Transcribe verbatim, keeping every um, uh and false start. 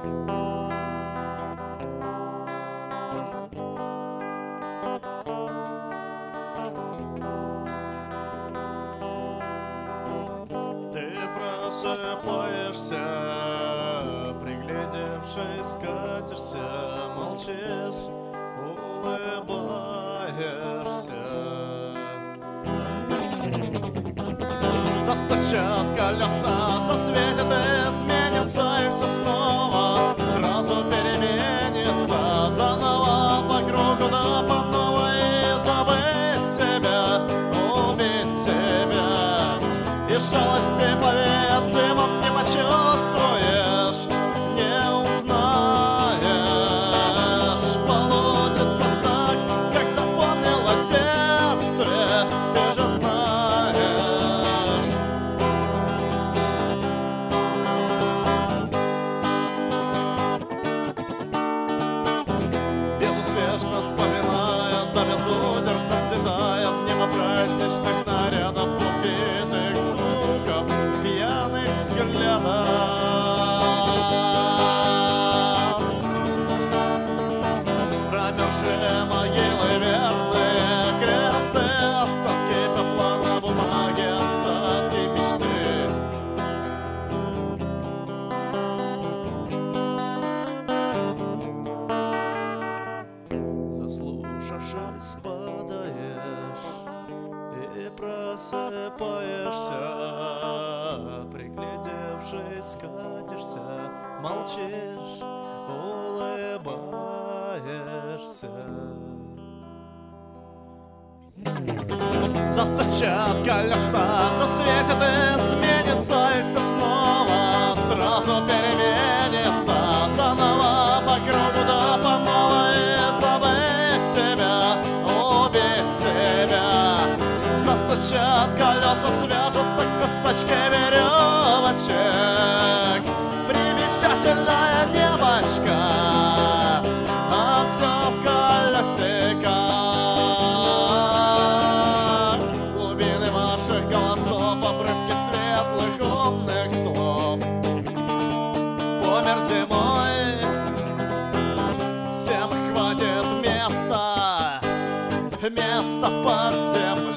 Просыпаешься, приглядевшись, катишься, молчишь, улыбаешься. Застучат колеса, засветит и сменится, и все снова сразу переменится. Заново по кругу, да по новой, забыть себя, убить себя. И жалости, поверь, дымом не почувствуешь, не узнаешь. Получится так, как запомнилось в детстве, ты же знаешь. Безуспешно вспоминая, да безудержно взлетая в небо праздничных нарядов, убитых звуков, пьяных взглядов. Промерзшие могилы, верные кресты, остатки пепла на бумаге, остатки мечты. Заслушавшись, падаешь и просыпаешься, приглядевшись, катишься, молчишь, улыбаешься. Застучат колеса, засветит и сменится, и все снова сразу переменится. Заново по кругу, да по новой, забыть себя, убить себя. Застучат колеса, свяжутся кусочки веревочек, примечательная небочка, а все в колесиках. Глубины ваших голосов, обрывки светлых умных слов. Помер зимой, всем хватит места, места под землей.